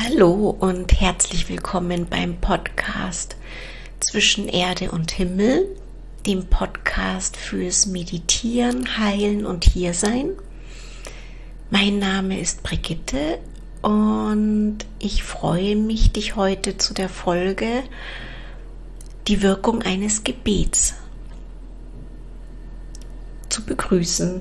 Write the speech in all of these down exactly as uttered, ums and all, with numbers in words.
Hallo und herzlich willkommen beim Podcast Zwischen Erde und Himmel, dem Podcast fürs Meditieren, Heilen und Hiersein. Mein Name ist Brigitte und ich freue mich, dich heute zu der Folge Die Wirkung eines Gebets zu begrüßen.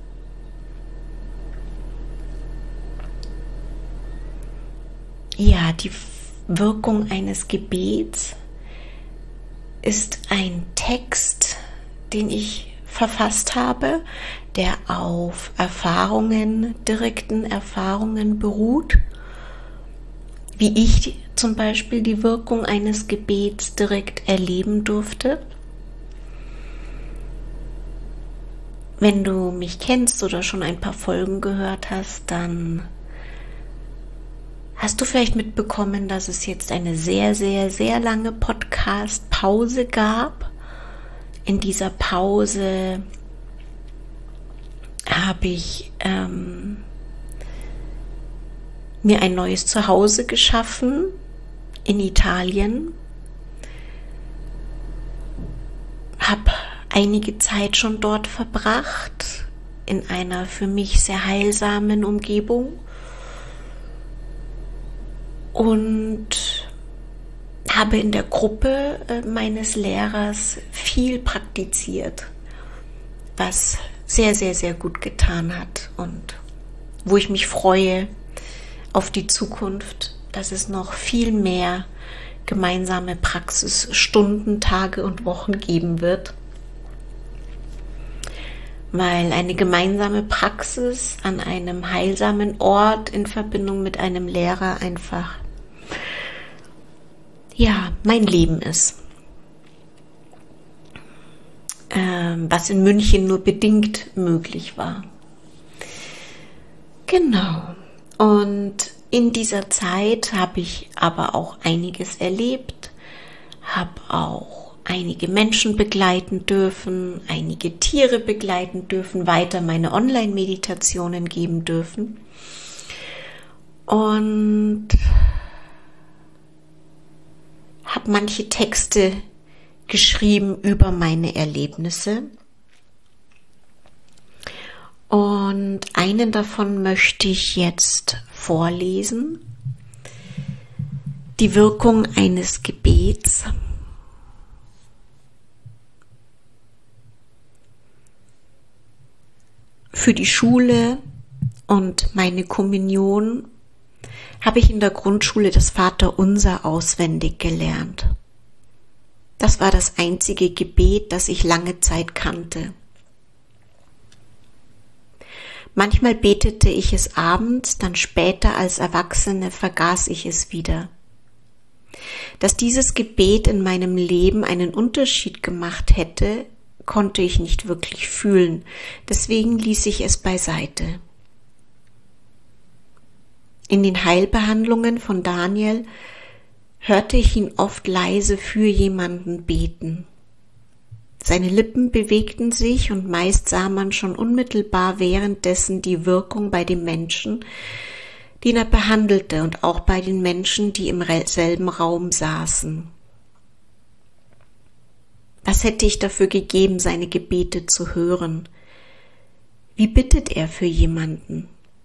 Ja, die Wirkung eines Gebets ist ein Text, den ich verfasst habe, der auf Erfahrungen, direkten Erfahrungen beruht, wie ich zum Beispiel die Wirkung eines Gebets direkt erleben durfte. Wenn du mich kennst oder schon ein paar Folgen gehört hast, dann hast du vielleicht mitbekommen, dass es jetzt eine sehr, sehr, sehr lange Podcast-Pause gab. In dieser Pause habe ich ähm, mir ein neues Zuhause geschaffen in Italien. Habe einige Zeit schon dort verbracht, in einer für mich sehr heilsamen Umgebung. Und habe in der Gruppe meines Lehrers viel praktiziert, was sehr, sehr, sehr gut getan hat und wo ich mich freue auf die Zukunft, dass es noch viel mehr gemeinsame Praxisstunden, Tage und Wochen geben wird. Weil eine gemeinsame Praxis an einem heilsamen Ort in Verbindung mit einem Lehrer einfach, ja, mein Leben ist. Ähm, was in München nur bedingt möglich war. Genau. Und in dieser Zeit habe ich aber auch einiges erlebt, habe auch einige Menschen begleiten dürfen, einige Tiere begleiten dürfen, weiter meine Online-Meditationen geben dürfen. Und habe manche Texte geschrieben über meine Erlebnisse. Und einen davon möchte ich jetzt vorlesen. Die Wirkung eines Gebets. Für die Schule und meine Kommunion habe ich in der Grundschule das Vaterunser auswendig gelernt. Das war das einzige Gebet, das ich lange Zeit kannte. Manchmal betete ich es abends, dann später als Erwachsene vergaß ich es wieder. Dass dieses Gebet in meinem Leben einen Unterschied gemacht hätte, konnte ich nicht wirklich fühlen, deswegen ließ ich es beiseite. In den Heilbehandlungen von Daniel hörte ich ihn oft leise für jemanden beten. Seine Lippen bewegten sich und meist sah man schon unmittelbar währenddessen die Wirkung bei dem Menschen, den er behandelte, und auch bei den Menschen, die im selben Raum saßen. Was hätte ich dafür gegeben, seine Gebete zu hören? Wie bittet er für jemanden?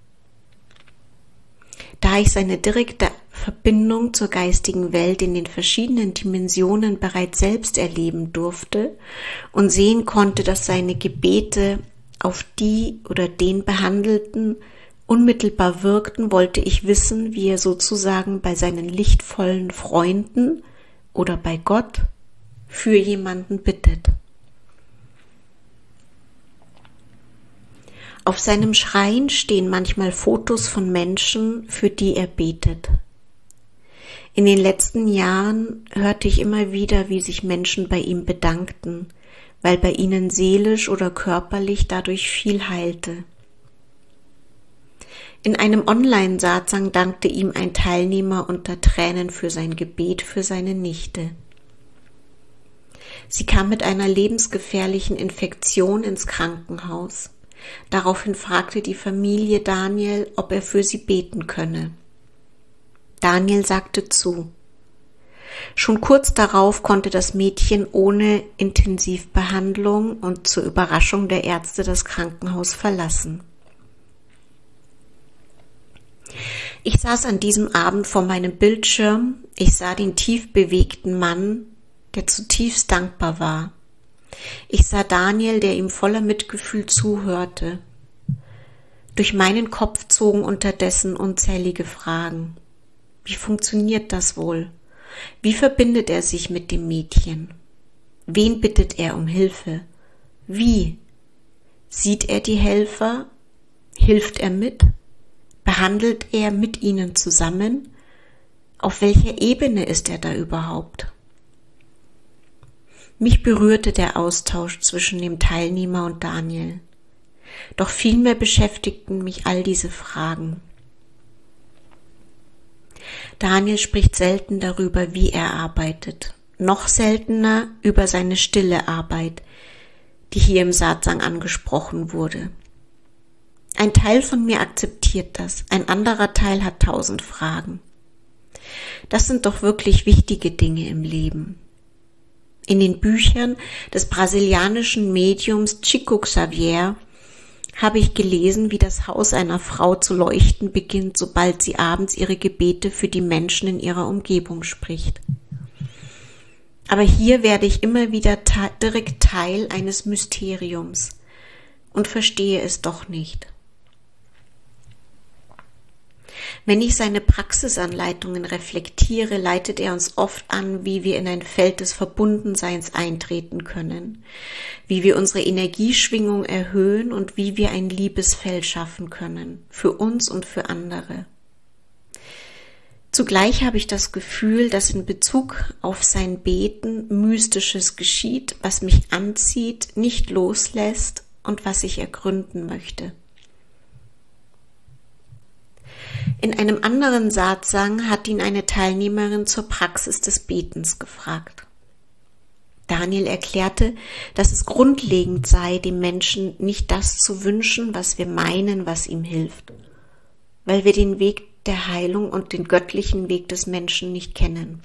Da ich seine direkte Verbindung zur geistigen Welt in den verschiedenen Dimensionen bereits selbst erleben durfte und sehen konnte, dass seine Gebete auf die oder den Behandelten unmittelbar wirkten, wollte ich wissen, wie er sozusagen bei seinen lichtvollen Freunden oder bei Gott für jemanden bittet. Auf seinem Schrein stehen manchmal Fotos von Menschen, für die er betet. In den letzten Jahren hörte ich immer wieder, wie sich Menschen bei ihm bedankten, weil bei ihnen seelisch oder körperlich dadurch viel heilte. In einem Online-Satsang dankte ihm ein Teilnehmer unter Tränen für sein Gebet für seine Nichte. Sie kam mit einer lebensgefährlichen Infektion ins Krankenhaus. Daraufhin fragte die Familie Daniel, ob er für sie beten könne. Daniel sagte zu. Schon kurz darauf konnte das Mädchen ohne Intensivbehandlung und zur Überraschung der Ärzte das Krankenhaus verlassen. Ich saß an diesem Abend vor meinem Bildschirm. Ich sah den tief bewegten Mann, der zutiefst dankbar war. Ich sah Daniel, der ihm voller Mitgefühl zuhörte. Durch meinen Kopf zogen unterdessen unzählige Fragen. Wie funktioniert das wohl? Wie verbindet er sich mit dem Mädchen? Wen bittet er um Hilfe? Wie? Sieht er die Helfer? Hilft er mit? Behandelt er mit ihnen zusammen? Auf welcher Ebene ist er da überhaupt? Mich berührte der Austausch zwischen dem Teilnehmer und Daniel. Doch vielmehr beschäftigten mich all diese Fragen. Daniel spricht selten darüber, wie er arbeitet, noch seltener über seine stille Arbeit, die hier im Satsang angesprochen wurde. Ein Teil von mir akzeptiert das, ein anderer Teil hat tausend Fragen. Das sind doch wirklich wichtige Dinge im Leben. In den Büchern des brasilianischen Mediums Chico Xavier habe ich gelesen, wie das Haus einer Frau zu leuchten beginnt, sobald sie abends ihre Gebete für die Menschen in ihrer Umgebung spricht. Aber hier werde ich immer wieder ta- direkt Teil eines Mysteriums und verstehe es doch nicht. Wenn ich seine Praxisanleitungen reflektiere, leitet er uns oft an, wie wir in ein Feld des Verbundenseins eintreten können, wie wir unsere Energieschwingung erhöhen und wie wir ein Liebesfeld schaffen können, für uns und für andere. Zugleich habe ich das Gefühl, dass in Bezug auf sein Beten Mystisches geschieht, was mich anzieht, nicht loslässt und was ich ergründen möchte. In einem anderen Satsang hat ihn eine Teilnehmerin zur Praxis des Betens gefragt. Daniel erklärte, dass es grundlegend sei, dem Menschen nicht das zu wünschen, was wir meinen, was ihm hilft, weil wir den Weg der Heilung und den göttlichen Weg des Menschen nicht kennen.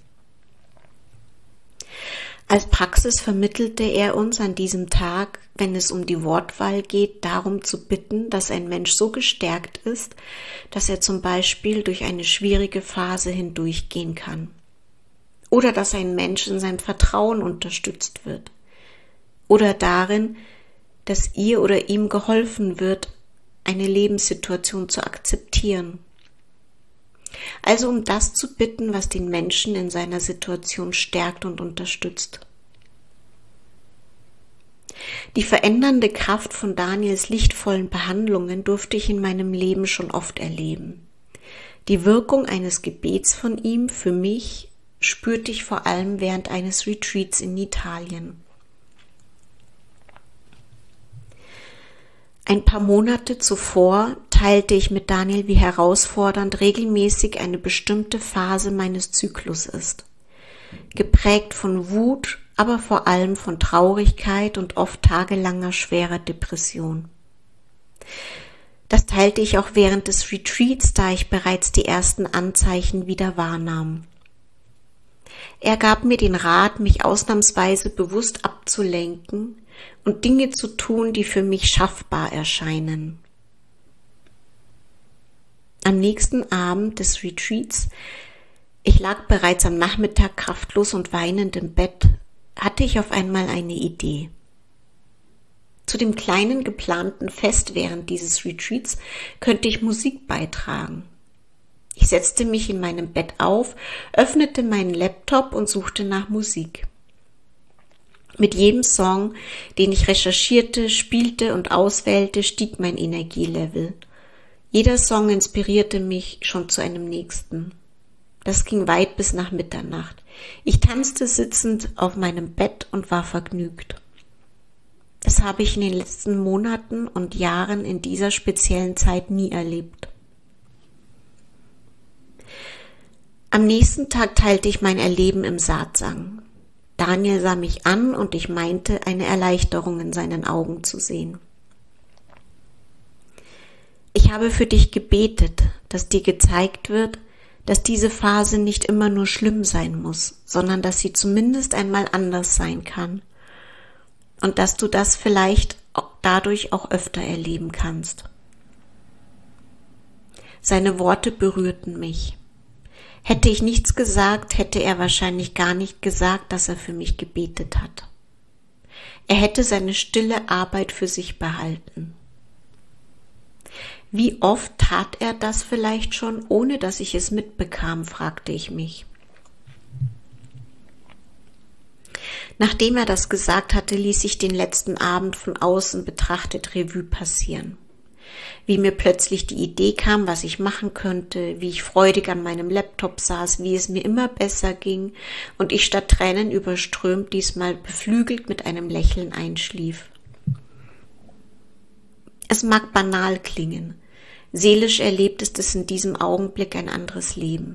Als Praxis vermittelte er uns an diesem Tag, wenn es um die Wortwahl geht, darum zu bitten, dass ein Mensch so gestärkt ist, dass er zum Beispiel durch eine schwierige Phase hindurchgehen kann. Oder dass ein Mensch in seinem Vertrauen unterstützt wird. Oder darin, dass ihr oder ihm geholfen wird, eine Lebenssituation zu akzeptieren. Also um das zu bitten, was den Menschen in seiner Situation stärkt und unterstützt. Die verändernde Kraft von Daniels lichtvollen Behandlungen durfte ich in meinem Leben schon oft erleben. Die Wirkung eines Gebets von ihm für mich spürte ich vor allem während eines Retreats in Italien. Ein paar Monate zuvor teilte ich mit Daniel, wie herausfordernd regelmäßig eine bestimmte Phase meines Zyklus ist. Geprägt von Wut, aber vor allem von Traurigkeit und oft tagelanger schwerer Depression. Das teilte ich auch während des Retreats, da ich bereits die ersten Anzeichen wieder wahrnahm. Er gab mir den Rat, mich ausnahmsweise bewusst abzulenken und Dinge zu tun, die für mich schaffbar erscheinen. Am nächsten Abend des Retreats, ich lag bereits am Nachmittag kraftlos und weinend im Bett, hatte ich auf einmal eine Idee. Zu dem kleinen geplanten Fest während dieses Retreats könnte ich Musik beitragen. Ich setzte mich in meinem Bett auf, öffnete meinen Laptop und suchte nach Musik. Mit jedem Song, den ich recherchierte, spielte und auswählte, stieg mein Energielevel. Jeder Song inspirierte mich schon zu einem nächsten. Das ging weit bis nach Mitternacht. Ich tanzte sitzend auf meinem Bett und war vergnügt. Das habe ich in den letzten Monaten und Jahren in dieser speziellen Zeit nie erlebt. Am nächsten Tag teilte ich mein Erleben im Satsang. Daniel sah mich an und ich meinte, eine Erleichterung in seinen Augen zu sehen. Ich habe für dich gebetet, dass dir gezeigt wird, dass diese Phase nicht immer nur schlimm sein muss, sondern dass sie zumindest einmal anders sein kann und dass du das vielleicht dadurch auch öfter erleben kannst. Seine Worte berührten mich. Hätte ich nichts gesagt, hätte er wahrscheinlich gar nicht gesagt, dass er für mich gebetet hat. Er hätte seine stille Arbeit für sich behalten. Wie oft tat er das vielleicht schon, ohne dass ich es mitbekam, fragte ich mich. Nachdem er das gesagt hatte, ließ ich den letzten Abend von außen betrachtet Revue passieren. Wie mir plötzlich die Idee kam, was ich machen könnte, wie ich freudig an meinem Laptop saß, wie es mir immer besser ging und ich statt Tränen überströmt diesmal beflügelt mit einem Lächeln einschlief. Es mag banal klingen, seelisch erlebt ist es in diesem Augenblick ein anderes Leben.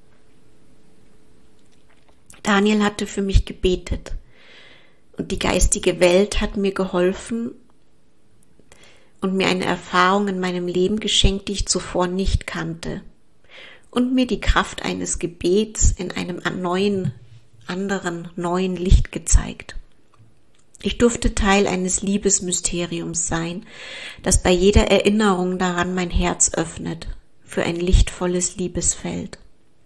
Daniel hatte für mich gebetet und die geistige Welt hat mir geholfen und mir eine Erfahrung in meinem Leben geschenkt, die ich zuvor nicht kannte und mir die Kraft eines Gebets in einem neuen, anderen, neuen Licht gezeigt. Ich durfte Teil eines Liebesmysteriums sein, das bei jeder Erinnerung daran mein Herz öffnet für ein lichtvolles Liebesfeld.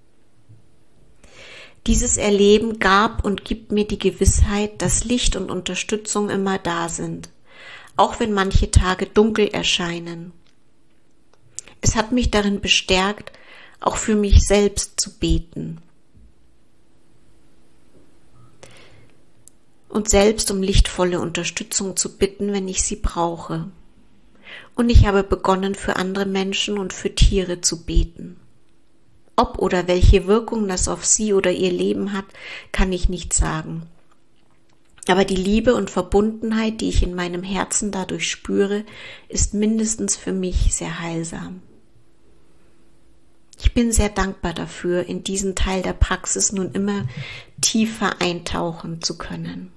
Dieses Erleben gab und gibt mir die Gewissheit, dass Licht und Unterstützung immer da sind, auch wenn manche Tage dunkel erscheinen. Es hat mich darin bestärkt, auch für mich selbst zu beten und selbst um lichtvolle Unterstützung zu bitten, wenn ich sie brauche. Und ich habe begonnen, für andere Menschen und für Tiere zu beten. Ob oder welche Wirkung das auf sie oder ihr Leben hat, kann ich nicht sagen. Aber die Liebe und Verbundenheit, die ich in meinem Herzen dadurch spüre, ist mindestens für mich sehr heilsam. Ich bin sehr dankbar dafür, in diesen Teil der Praxis nun immer tiefer eintauchen zu können.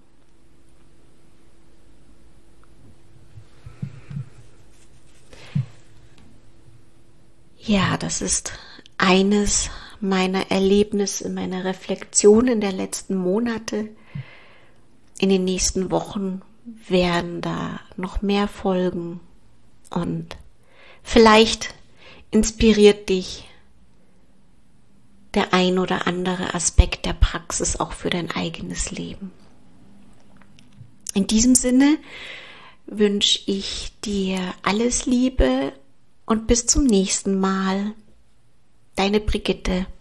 Ja, das ist eines meiner Erlebnisse, meiner Reflexionen der letzten Monate. In den nächsten Wochen werden da noch mehr folgen und vielleicht inspiriert dich der ein oder andere Aspekt der Praxis auch für dein eigenes Leben. In diesem Sinne wünsche ich dir alles Liebe und bis zum nächsten Mal. Deine Brigitte.